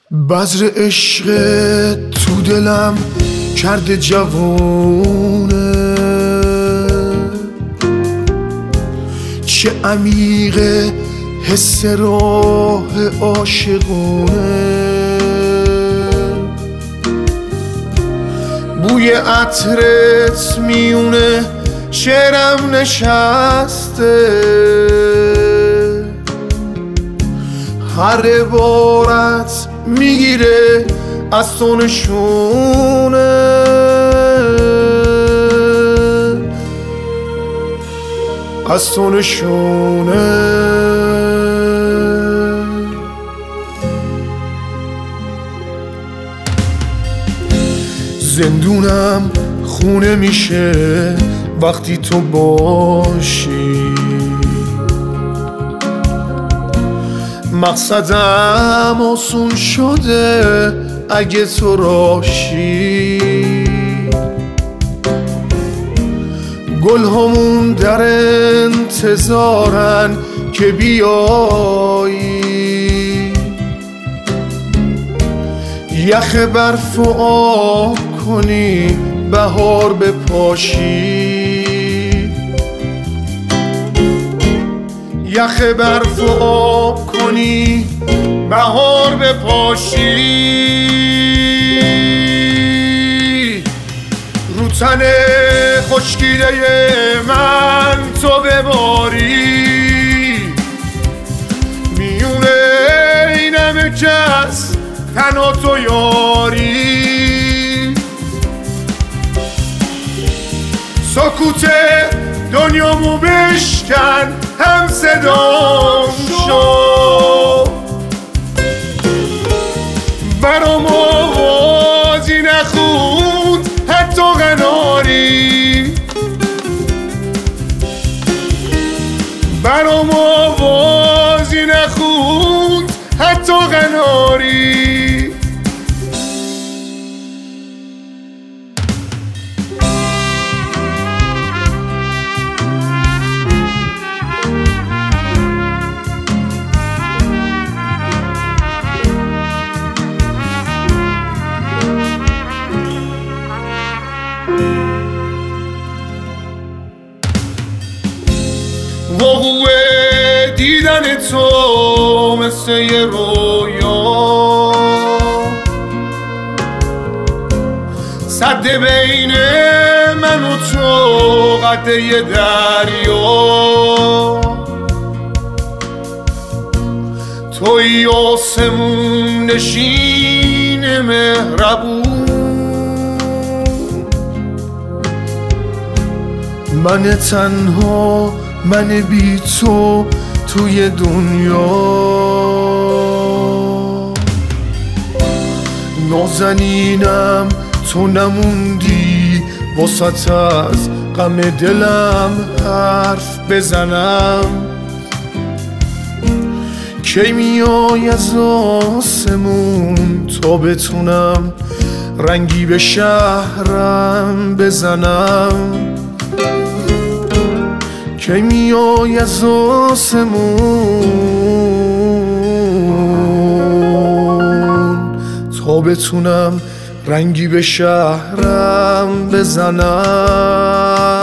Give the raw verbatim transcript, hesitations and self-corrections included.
بذر عشق تو دلم کرده جوونه، چه عمیق حس راه عاشقونه. بوی عطرت میونه شعرم نشسته، هر عبارت میگیره از تو نشونه. از تو نشونه. زندونم خونه میشه وقتی تو باشی، مقصدم آسون شده اگه تو راشی. گل همون در انتظارن که بیایی، یخ برف و آب کنی بهار بپاشی. یخ برف و آب کنی بهار بپاشی. رو تن خشکیده من تو بباری، میونه این همه کس تنها تو یاری. سکوت دنیامو بشکن هم صدام شو، برام آوازی نخون حتی قناری. برام آوازی نخون حتی قناری. وقوع دیدن تو مثل یه رویا، سد بین من و تو قد یه دریا. توی آسمون نشین مهربون، من تنها من بی تو توی دنیا. نازنینم تو نموندی واسط از غم دلم حرف بزنم. کی میای از آسمون تا بتونم رنگی به شهرم بزنم. کی میای از آسمون تا بتونم رنگی به شهرم بزنم.